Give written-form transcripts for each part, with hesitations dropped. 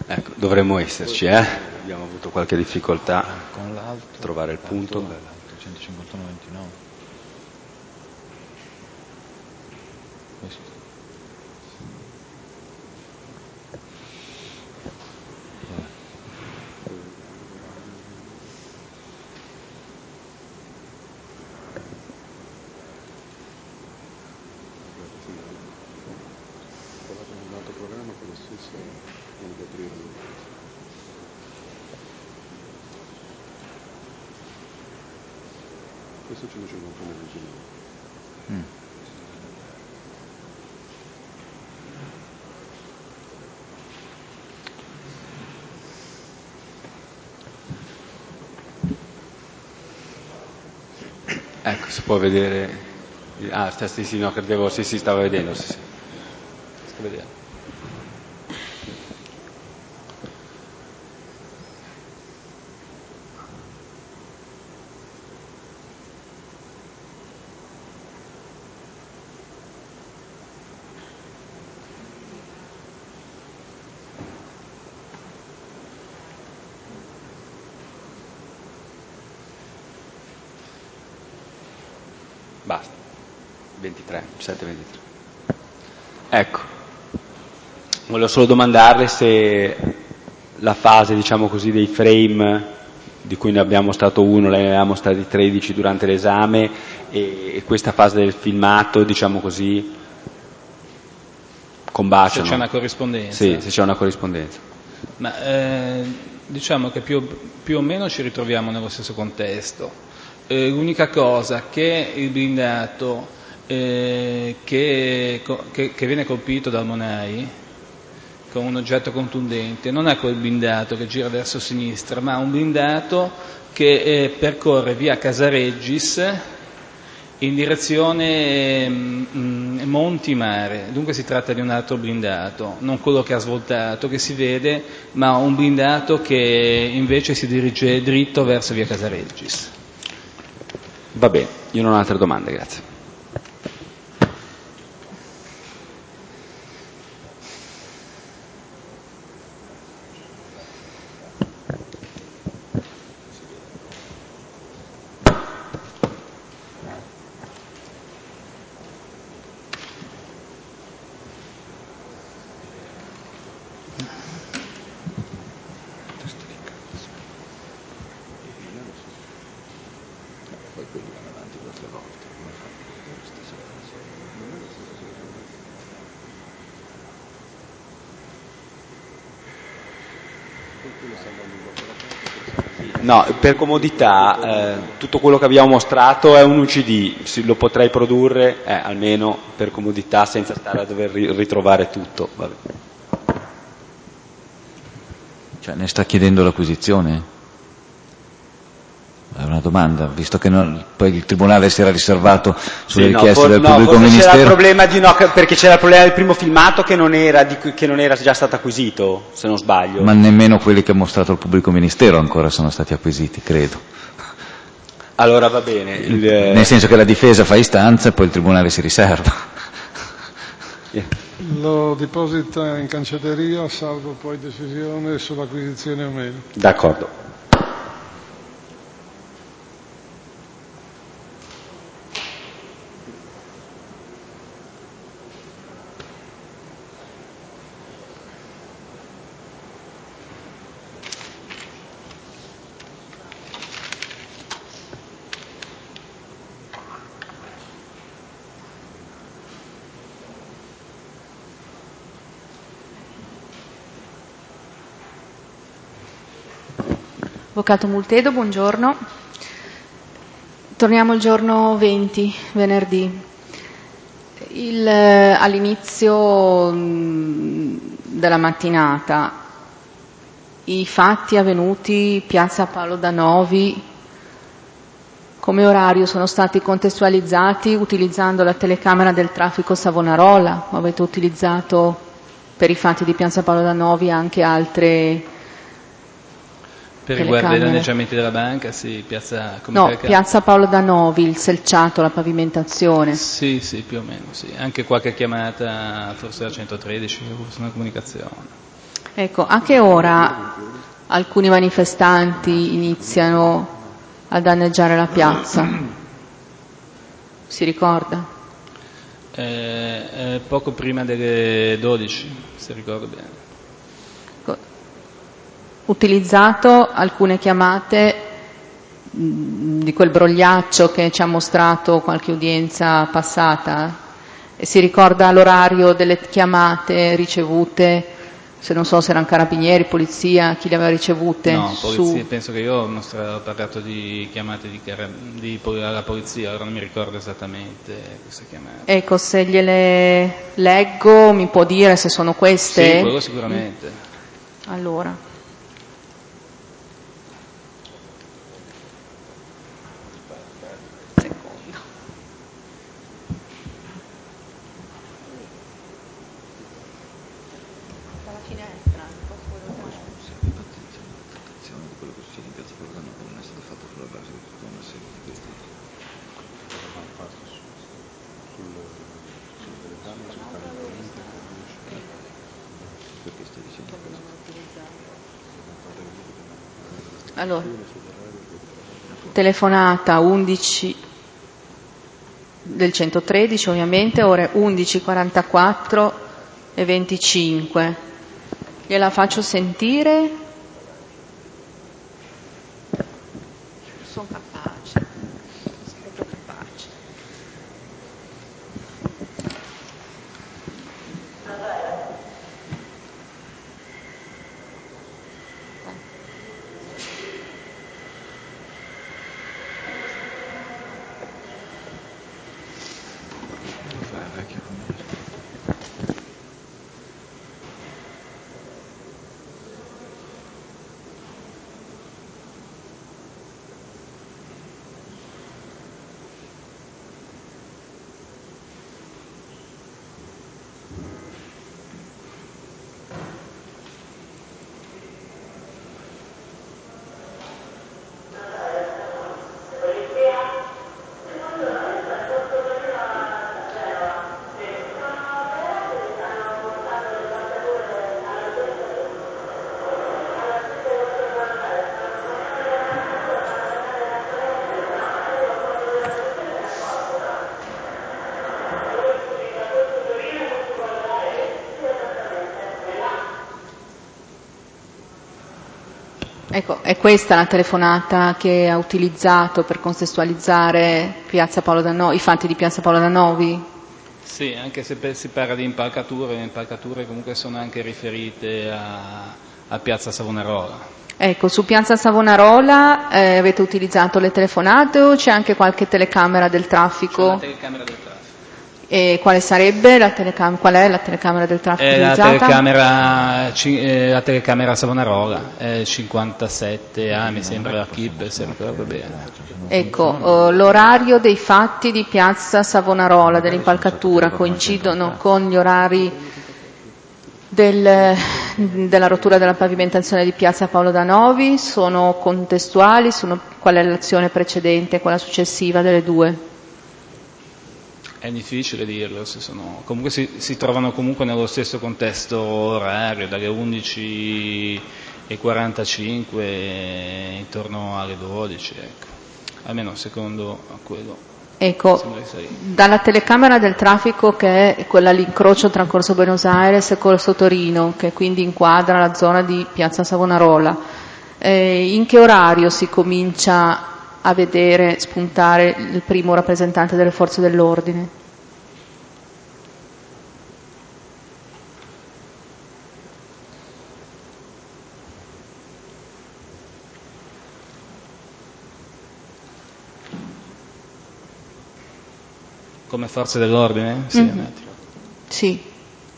Ecco, dovremmo esserci, abbiamo avuto qualche difficoltà con l'altro, a trovare il punto. 151,29. Questo 151 originale. Ecco, si può vedere. Ah, sì, no, credevo, sì, stava vedendo, sì. Sto vedendo. Basta. 7-23. Ecco. Volevo solo domandarle se la fase, diciamo così, dei frame, di cui ne abbiamo mostrato uno, ne avevamo mostrati 13 durante l'esame, e questa fase del filmato, diciamo così, combaciano. Se c'è una corrispondenza. Sì, se c'è una corrispondenza. Ma diciamo che più o meno ci ritroviamo nello stesso contesto. L'unica cosa che il blindato che viene colpito dal Monai con un oggetto contundente non è quel blindato che gira verso sinistra, ma un blindato che percorre via Casareggis in direzione Monti-Mare. Dunque si tratta di un altro blindato, non quello che ha svoltato, che si vede, ma un blindato che invece si dirige dritto verso via Casareggis. Va bene, io non ho altre domande, grazie. No, per comodità, tutto quello che abbiamo mostrato è un UCD, lo potrei produrre almeno per comodità senza stare a dover ritrovare tutto. Vabbè. Cioè, ne sta chiedendo l'acquisizione? È una domanda, visto che poi il Tribunale si era riservato sulle richieste del pubblico ministero. C'era il problema perché c'era il problema del primo filmato che non era già stato acquisito, se non sbaglio. Ma nemmeno quelli che ha mostrato il pubblico ministero ancora sono stati acquisiti, credo. Allora va bene. Nel senso che la difesa fa istanza e poi il Tribunale si riserva. Lo deposita in cancelleria, salvo poi decisione sull'acquisizione o meno. D'accordo. Avvocato Multedo, buongiorno. Torniamo al giorno 20, venerdì. All'inizio della mattinata, i fatti avvenuti Piazza Paolo Danovi, come orario sono stati contestualizzati utilizzando la telecamera del traffico Savonarola? O avete utilizzato per i fatti di Piazza Paolo Danovi anche altre Per riguardo ai danneggiamenti della banca, sì, Piazza Paolo Danovi, il selciato, la pavimentazione. Sì, più o meno, sì. Anche qualche chiamata, forse da 113, una comunicazione. Ecco, a che ora alcuni manifestanti iniziano a danneggiare la piazza? Si ricorda? Poco prima delle 12, se ricordo bene. Utilizzato alcune chiamate di quel brogliaccio che ci ha mostrato qualche udienza passata, e si ricorda l'orario delle chiamate ricevute, se non so se erano carabinieri, polizia, chi le aveva ricevute? No, polizia, penso che io ho parlato di chiamate alla polizia, ora non mi ricordo esattamente queste chiamate. Ecco, se gliele leggo mi può dire se sono queste? Sì, quello sicuramente. Allora. Allora, telefonata 11 del 113 ovviamente, ore 11:44 e 25. Gliela faccio sentire? Sono capace, sono proprio capace. Ecco, è questa la telefonata che ha utilizzato per contestualizzare Piazza Paolo Danovi, i fatti di Piazza Paolo Danovi? Sì, anche se si parla di impalcature, le impalcature comunque sono anche riferite a Piazza Savonarola. Ecco, su Piazza Savonarola avete utilizzato le telefonate o c'è anche qualche telecamera del traffico? C'è la telecamera del traffico. E quale sarebbe qual è la telecamera del traffico utilizzata? La telecamera Savonarola, 57A mi sembra la KIP, se ricordo bene. Ecco, l'orario dei fatti di Piazza Savonarola, dell'impalcatura, coincidono con gli orari della rottura della pavimentazione di Piazza Paolo Danovi? Sono contestuali? Qual è l'azione precedente e quella successiva delle due? È difficile dirlo, comunque si trovano comunque nello stesso contesto orario, dalle 11:45 intorno alle 12, ecco. Almeno secondo quello. Ecco, dalla telecamera del traffico, che è quella all'incrocio tra Corso Buenos Aires e Corso Torino, che quindi inquadra la zona di Piazza Savonarola, in che orario si comincia a vedere spuntare il primo rappresentante delle forze dell'ordine? Come forze dell'ordine? Sì, un attimo. Sì.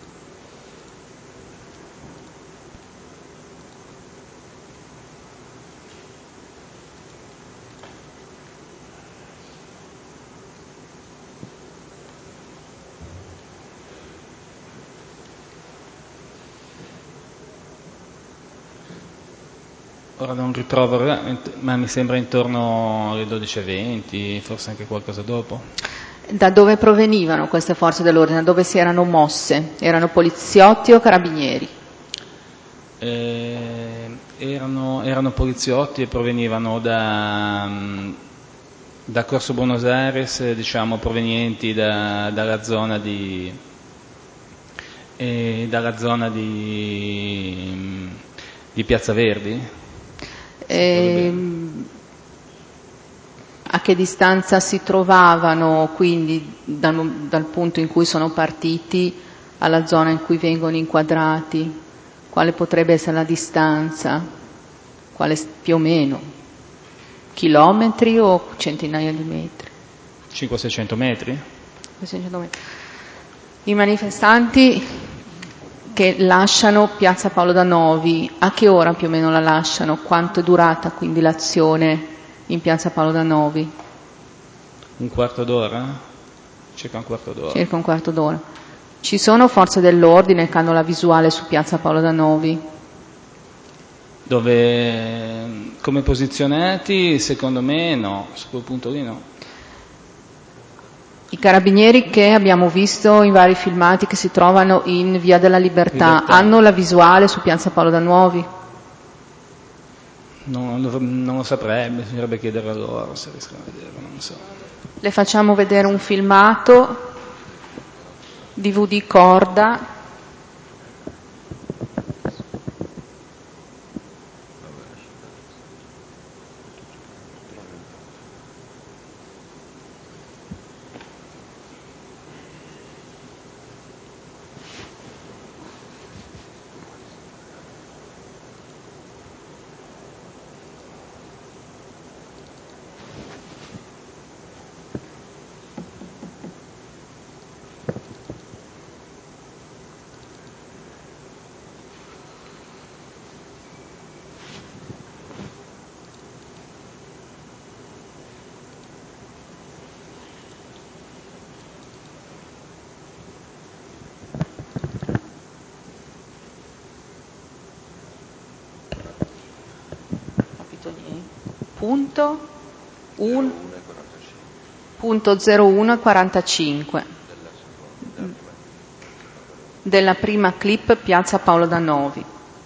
Ora non ritrovo, ma mi sembra intorno alle 12:20, forse anche qualcosa dopo. Da dove provenivano queste forze dell'ordine? Da dove si erano mosse? Erano poliziotti o carabinieri? erano poliziotti e provenivano da Corso Buenos Aires, diciamo, provenienti dalla zona di Piazza Verdi. A che distanza si trovavano quindi dal punto in cui sono partiti alla zona in cui vengono inquadrati? Quale potrebbe essere la distanza? Quale più o meno? Chilometri o centinaia di metri? 500-600 metri? 600 metri. I manifestanti che lasciano Piazza Paolo da Novi, a che ora più o meno la lasciano? Quanto è durata quindi l'azione in Piazza Paolo da Novi? Un quarto d'ora? Circa un quarto d'ora. Circa un quarto d'ora. Ci sono forze dell'ordine che hanno la visuale su Piazza Paolo da Novi? Dove, come posizionati, secondo me no, su quel punto lì no. I carabinieri che abbiamo visto in vari filmati che si trovano in Via della Libertà hanno la visuale su Piazza Paolo da Novi? Non lo saprei, bisognerebbe chiedere a loro se riescono a vederlo, non so. Le facciamo vedere un filmato, DVD corda. Punto 01:45 della prima clip Piazza Paolo da Novi.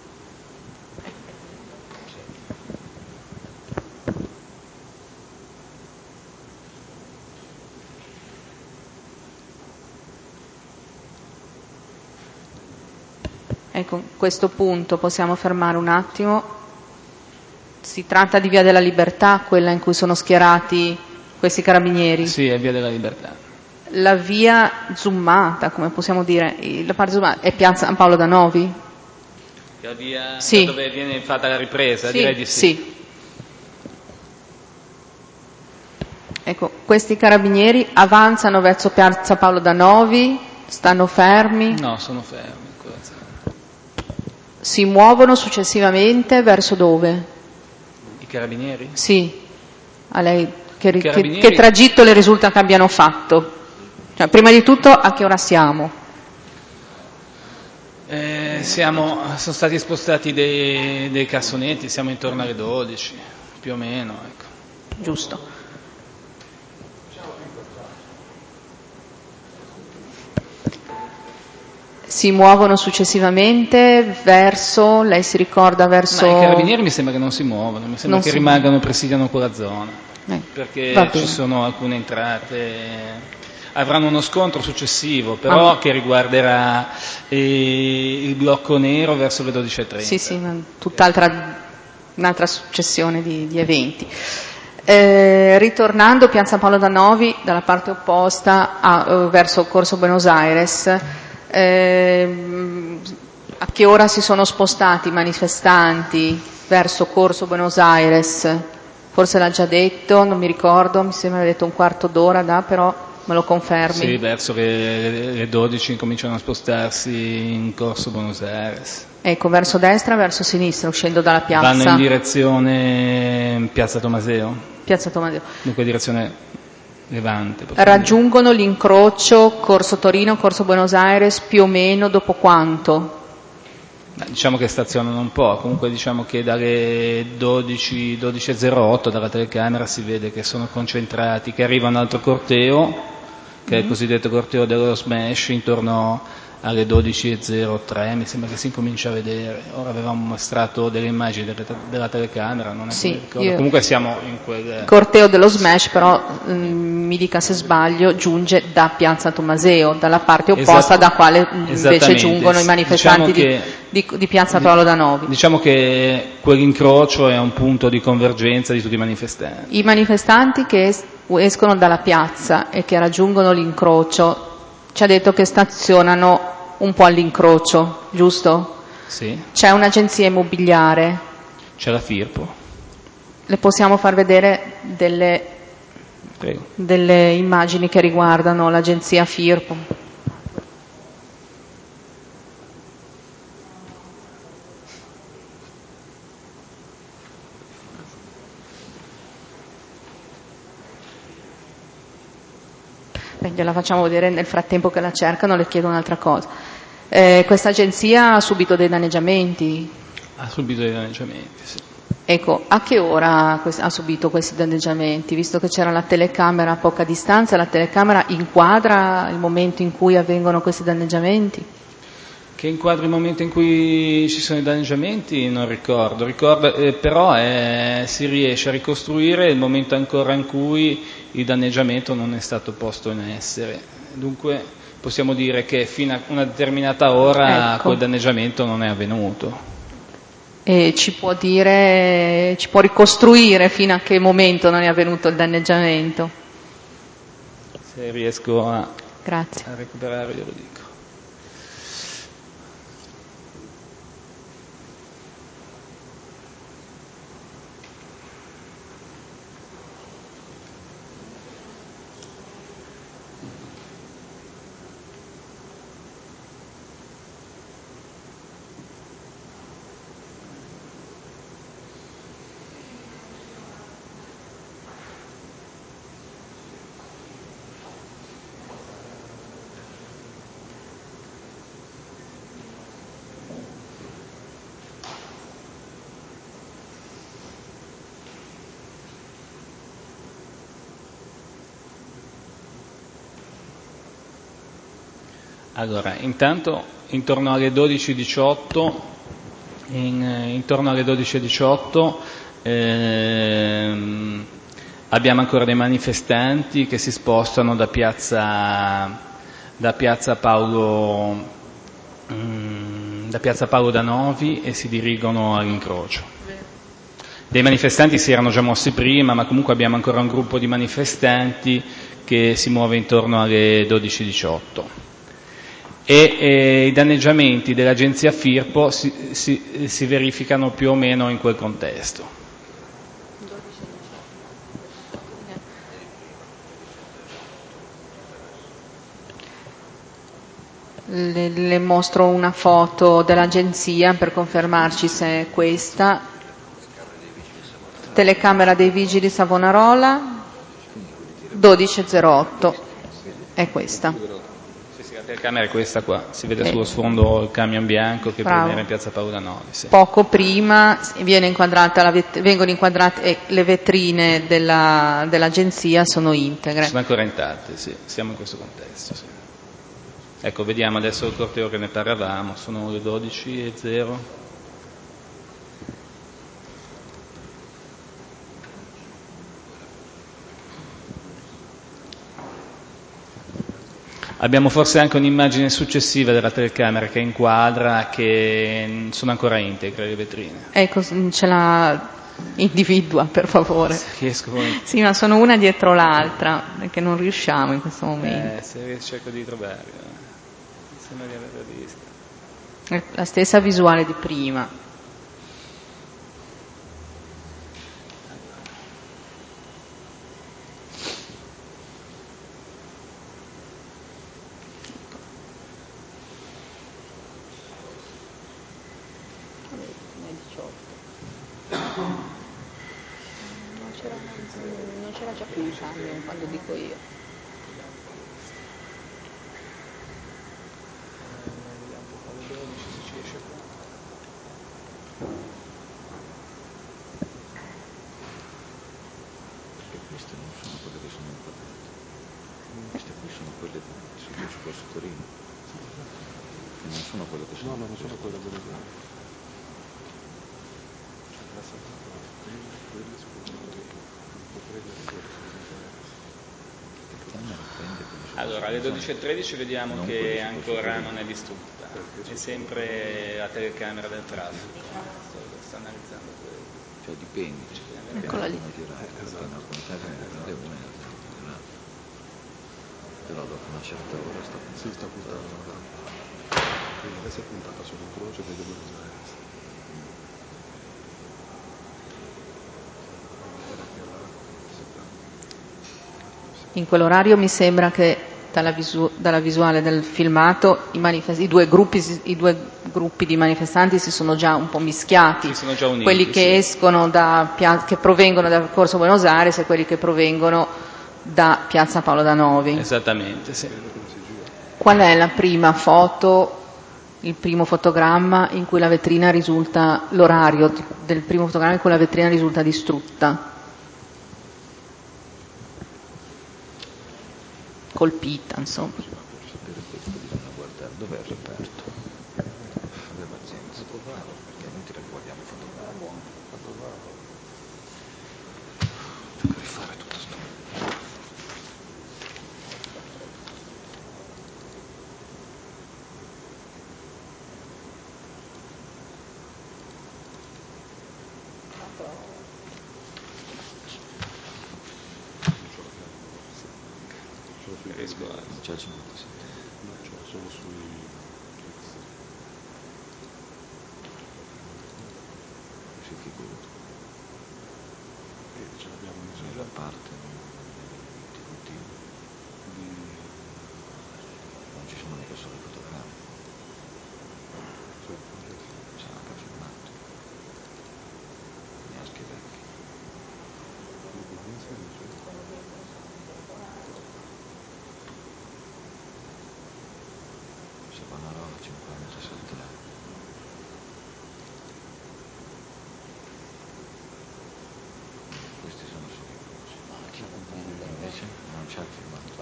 Ecco, a questo punto possiamo fermare un attimo. Si tratta di Via della Libertà, quella in cui sono schierati questi carabinieri? Sì, è Via della Libertà. La via zoomata, come possiamo dire, la parte zoomata, è Piazza Paolo da Novi? La via sì. Dove viene fatta la ripresa? Sì, direi di sì. Sì. Ecco, questi carabinieri avanzano verso Piazza Paolo da Novi, stanno fermi? No, sono fermi. Si muovono successivamente verso dove? I carabinieri? Sì, a lei che tragitto le risulta che abbiano fatto? Cioè, prima di tutto a che ora siamo? Sono stati spostati dei cassonetti, siamo intorno alle 12, più o meno. Ecco. Giusto. Si muovono successivamente verso, lei si ricorda verso... Ma i carabinieri mi sembra che non si muovono, mi sembra che rimangano, presidiano quella zona, perché ci sono alcune entrate, avranno uno scontro successivo, però che riguarderà il blocco nero verso le 12:30. Sì, un'altra successione di eventi. Ritornando Piazza Paolo da Novi dalla parte opposta verso Corso Buenos Aires, a che ora si sono spostati i manifestanti verso Corso Buenos Aires? Forse l'ha già detto, non mi ricordo, mi sembra che ha detto un quarto d'ora, però me lo confermi? Sì, verso le 12 incominciano a spostarsi in Corso Buenos Aires. Ecco, verso destra, verso sinistra, uscendo dalla piazza? Vanno in direzione Piazza Tomaseo. Piazza Tomaseo. Dunque direzione Levante. Raggiungono l'incrocio Corso Torino, Corso Buenos Aires più o meno dopo quanto? Diciamo che stazionano un po', comunque diciamo che dalle 12:08 dalla telecamera si vede che sono concentrati, che arriva un altro corteo, che è il cosiddetto corteo dello Smash, intorno alle 12.03, mi sembra che si incomincia a vedere. Ora avevamo mostrato delle immagini della telecamera, non è sì, comunque siamo in quel... Il corteo dello Smash però, mi dica se sbaglio, giunge da Piazza Tommaseo, dalla parte opposta da quale invece giungono i manifestanti di Piazza Paolo da Novi. Diciamo che quell'incrocio è un punto di convergenza di tutti i manifestanti. I manifestanti che escono dalla piazza e che raggiungono l'incrocio, ci ha detto che stazionano un po' all'incrocio, giusto? Sì. C'è un'agenzia immobiliare. C'è la Firpo. Le possiamo far vedere delle immagini che riguardano l'agenzia Firpo? Gliela facciamo vedere nel frattempo che la cercano, le chiedo un'altra cosa. Questa agenzia ha subito dei danneggiamenti? Ha subito dei danneggiamenti, sì. Ecco, a che ora ha subito questi danneggiamenti? Visto che c'era la telecamera a poca distanza, la telecamera inquadra il momento in cui avvengono questi danneggiamenti? Che inquadri il momento in cui ci sono i danneggiamenti non ricordo, però si riesce a ricostruire il momento ancora in cui il danneggiamento non è stato posto in essere. Dunque possiamo dire che fino a una determinata ora quel danneggiamento non è avvenuto. E ci può ricostruire fino a che momento non è avvenuto il danneggiamento? Se riesco a Grazie. recuperare glielo dico. Allora, intanto intorno alle 12.18 abbiamo ancora dei manifestanti che si spostano da piazza Paolo da Novi e si dirigono all'incrocio. Dei manifestanti si erano già mossi prima, ma comunque abbiamo ancora un gruppo di manifestanti che si muove intorno alle 12.18. E i danneggiamenti dell'agenzia Firpo si verificano più o meno in quel contesto. Le mostro una foto dell'agenzia per confermarci se è questa. Telecamera dei Vigili Savonarola 12.08, è questa. La telecamera è questa qua, si vede sullo sfondo il camion bianco che era in piazza Paolo da Novi. Sì. Poco prima vengono inquadrate le vetrine dell'agenzia, sono integre. Sono ancora intatte, sì, siamo in questo contesto. Sì. Ecco, vediamo adesso il corteo che ne parlavamo, sono le 12.00. Abbiamo forse anche un'immagine successiva della telecamera che inquadra che sono ancora integre le vetrine. Ecco, ce la individua per favore. Se riesco poi... Sì, ma sono una dietro l'altra, perché non riusciamo in questo momento. Se cerco di trovarla, sembra di averla vista. È la stessa visuale di prima. Non c'era già più il camion quando dico io. Queste non sono quelle che sono inquadrate. Queste qui sono quelle sul discorso Torino. sono quello che sono. No, non sono quelle delle Allora, alle 12.13 vediamo non che ancora non è distrutta, è sempre la telecamera del traffico. Sto analizzando quello. Cioè dipende, Eccola lì. perché in alcune case ne prende una e in altre ne prende un'altra. Però dopo una certa ora sta puntando. Quindi adesso è puntata sull'incrocio delle due diverse. In quell'orario mi sembra che dalla visuale del filmato i due gruppi di manifestanti si sono già un po' mischiati, si sono già uniti, quelli che escono che provengono da Corso Buenos Aires e quelli che provengono da Piazza Paolo da Novi. Esattamente, sì. Qual è la prima foto, il primo fotogramma in cui la vetrina risulta, l'orario del primo fotogramma in cui la vetrina risulta distrutta? Colpita, insomma. Per questo bisogna guardare dov'è il reperto. Abbia pazienza, perché noi ti guardiamo i fotogrammi. Devo rifare tutto sto. Non c'è il 57. No, c'ho solo sui figure. che ce l'abbiamo in Nella parte TVT non ci sono mica solo i fotogrammi, c'è anche il filmato, Cugneschi vecchi. Savonarola 57 anni. Questi sono solo i incroci. Invece non c'è il filmato.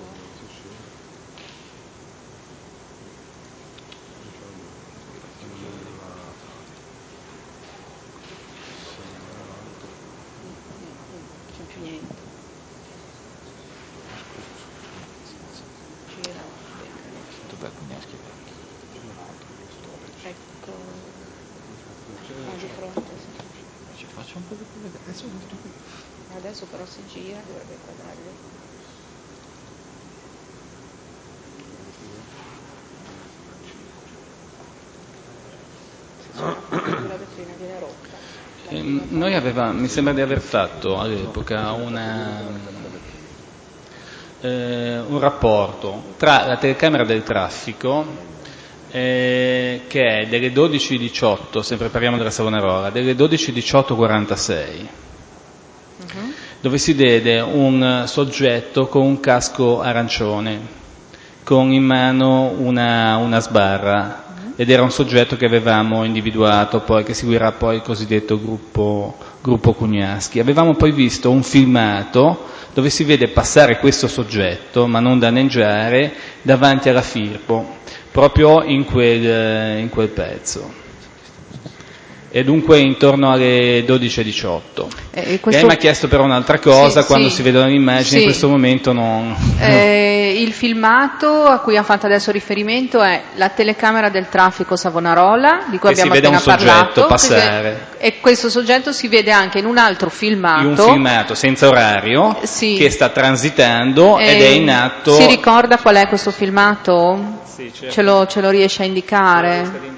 Non c'è più niente. Dov'è Cugneschi vecchi? Ecco, di fronte. Ci faccio un po' di vedere. Adesso però si gira, dovrebbe inquadrarlo. La vetrina viene rotta. Noi mi sembra di aver fatto all'epoca un rapporto tra la telecamera del traffico che è delle 12.18, sempre parliamo della Savonarola, delle 12.18.46, dove si vede un soggetto con un casco arancione, con in mano una sbarra, ed era un soggetto che avevamo individuato poi, che seguirà poi il cosiddetto gruppo Cugneschi. Avevamo poi visto un filmato dove si vede passare questo soggetto, ma non danneggiare, davanti alla Firpo, proprio in quel pezzo. E dunque intorno alle 12.18. Lei mi ha chiesto però un'altra cosa, quando si vedono le immagini, in questo momento non. Il filmato a cui ha fatto adesso riferimento è la telecamera del traffico Savonarola, di cui abbiamo appena parlato. Si vede un soggetto passare. E questo soggetto si vede anche in un altro filmato. In un filmato senza orario, che sta transitando ed è in atto. Si ricorda qual è questo filmato? Sì, certo. Ce lo riesce a indicare?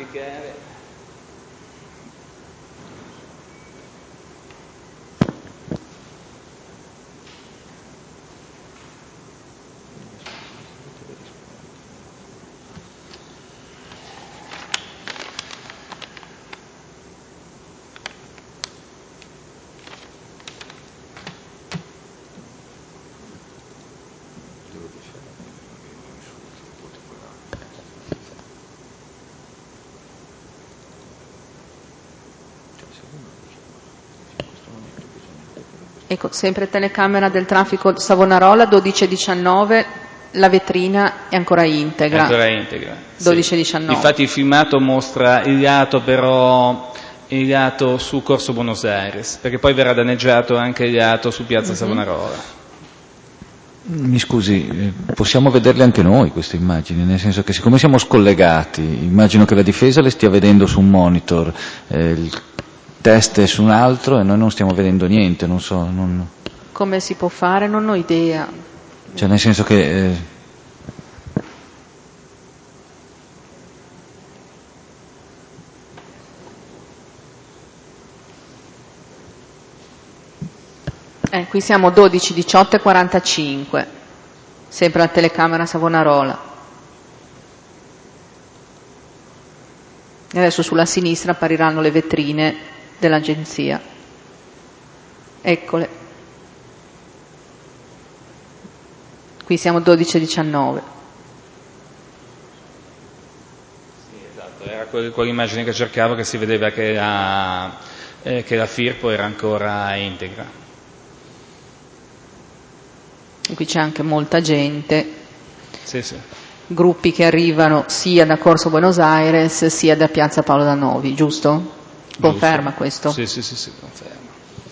Ecco, sempre telecamera del traffico Savonarola, 12.19, la vetrina è ancora integra. È ancora integra. 12-19. Infatti il filmato mostra il lato su Corso Buenos Aires, perché poi verrà danneggiato anche il lato su Piazza Savonarola. Mi scusi, possiamo vederle anche noi queste immagini, nel senso che siccome siamo scollegati, immagino che la difesa le stia vedendo su un monitor, il test è su un altro e noi non stiamo vedendo niente, non so. Come si può fare? Non ho idea. Cioè nel senso che... Qui siamo 12, 18 e 45, sempre la telecamera Savonarola. E adesso sulla sinistra appariranno le vetrine dell'agenzia. Eccole. Qui siamo 12 e 19. Sì, esatto, era quell'immagine che cercavo, che si vedeva che la Firpo era ancora integra. Qui c'è anche molta gente, Sì. gruppi che arrivano sia da Corso Buenos Aires sia da Piazza Paolo da Novi, giusto? Conferma questo? Sì, conferma.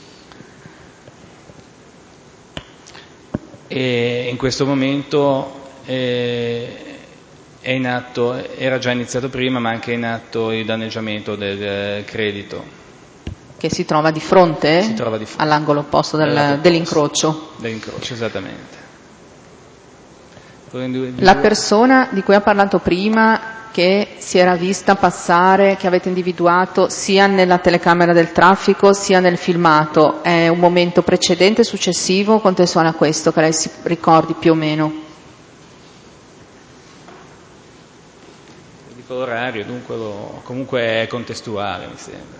E in questo momento è in atto, era già iniziato prima, ma anche in atto il danneggiamento del credito. Che si trova di fronte? Si trova di fronte. All'angolo opposto dell'incrocio. Dell'incrocio, esattamente. La persona di cui ha parlato prima, che si era vista passare, che avete individuato sia nella telecamera del traffico sia nel filmato, è un momento precedente, successivo, contestuale a questo, che lei si ricordi più o meno? Dico l'orario, dunque comunque è contestuale, mi sembra.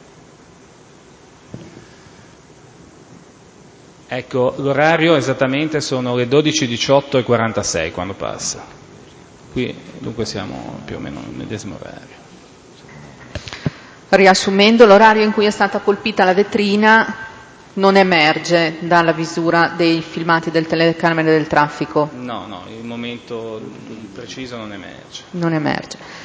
Ecco, l'orario esattamente sono le 12, 18 e 46 quando passa. Qui dunque siamo più o meno nel medesimo orario. Riassumendo, l'orario in cui è stata colpita la vetrina non emerge dalla visura dei filmati del telecamere del traffico? No, il momento preciso non emerge. Non emerge.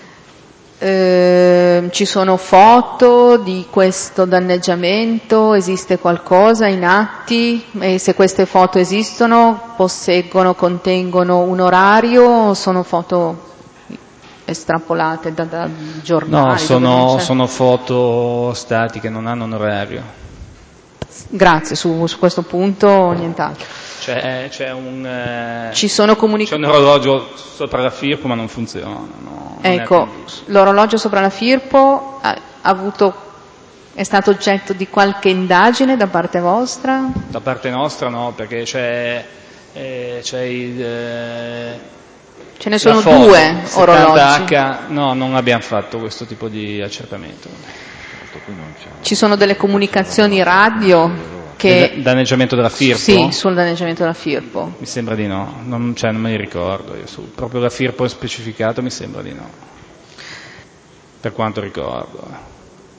Ci sono foto di questo danneggiamento? Esiste qualcosa in atti? E se queste foto esistono, contengono un orario o sono foto estrapolate da giornali? No, sono foto statiche, non hanno un orario. Grazie, su questo punto nient'altro. C'è un orologio sopra la Firpo, ma non funziona. Ecco, l'orologio sopra la Firpo è stato oggetto di qualche indagine da parte vostra? Da parte nostra no, perché c'è il... Ce ne sono due orologi. No, non abbiamo fatto questo tipo di accertamento. Ci sono delle comunicazioni radio che... Danneggiamento della Firpo? Sì, sul danneggiamento della Firpo. Mi sembra di no, non me li ricordo. Proprio la Firpo è specificato, mi sembra di no. Per quanto ricordo.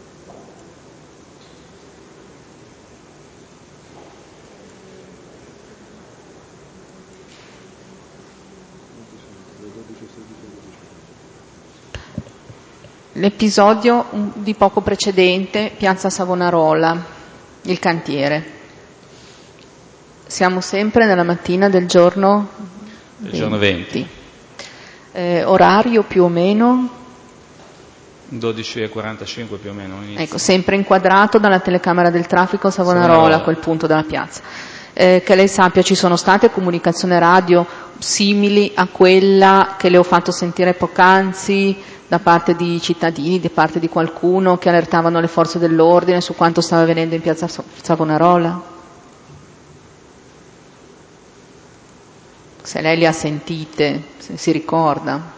L'episodio di poco precedente, Piazza Savonarola, il cantiere. Siamo sempre nella mattina del giorno 20. Orario più o meno? 12:45 più o meno. Ecco, sempre inquadrato dalla telecamera del traffico Savonarola a quel punto della piazza. Che lei sappia, ci sono state comunicazioni radio simili a quella che le ho fatto sentire poc'anzi da parte di cittadini, da parte di qualcuno che allertavano le forze dell'ordine su quanto stava avvenendo in piazza Savonarola? Se lei le ha sentite, se si ricorda.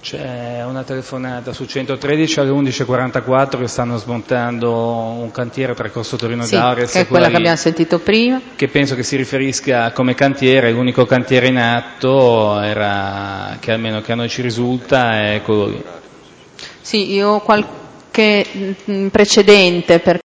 C'è una telefonata su 113 alle 11.44 che stanno smontando un cantiere tra Corso Torino Sì, D'Aureas che e è quella che Cularino, abbiamo sentito prima. che penso che si riferisca come cantiere. L'unico cantiere in atto che almeno che a noi ci risulta è quello lì. Sì, io ho qualche precedente per